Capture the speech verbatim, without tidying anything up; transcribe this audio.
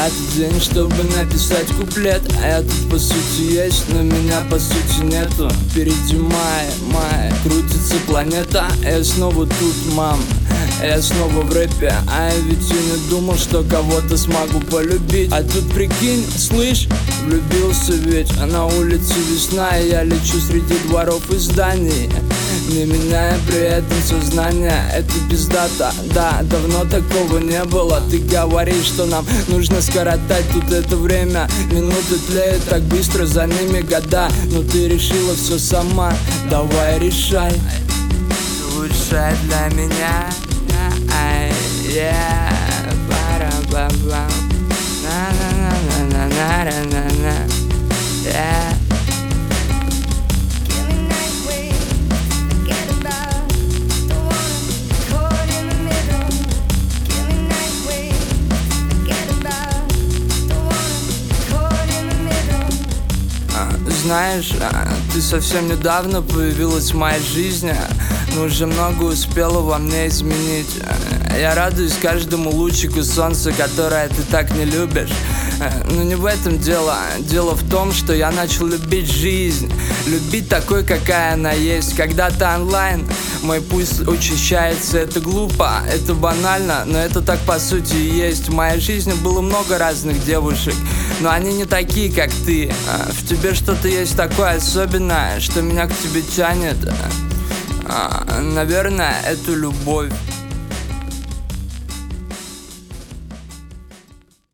Этот день, чтобы написать куплет. А я тут по сути есть, но меня по сути нету. Впереди май, май, крутится планета. Я снова тут, мам, я снова в рэпе. А я ведь и не думал, что кого-то смогу полюбить. А тут прикинь, слышь, влюбился ведь. А на улице весна, и я лечу среди дворов и зданий, не меняя при этом сознание. Это пиздата, да, давно такого не было. Ты говоришь, что нам нужно скоротать тут это время. Минуты тлеют так быстро, за ними года. Но ты решила все сама, давай решай. Лучшее для меня, ай, yeah, пара-ба-ба, на-на-на-на-на-на-на-на, yeah. Знаешь, ты совсем недавно появилась в моей жизни, но уже много успела во мне изменить. Я радуюсь каждому лучику солнца, которое ты так не любишь. Но не в этом дело. Дело в том, что я начал любить жизнь. Любить такой, какая она есть. Когда-то онлайн мой пульс учащается. Это глупо, это банально, но это так по сути и есть. В моей жизни было много разных девушек, но они не такие, как ты. В тебе что-то есть такое особенное, что меня к тебе тянет. Наверное, это любовь.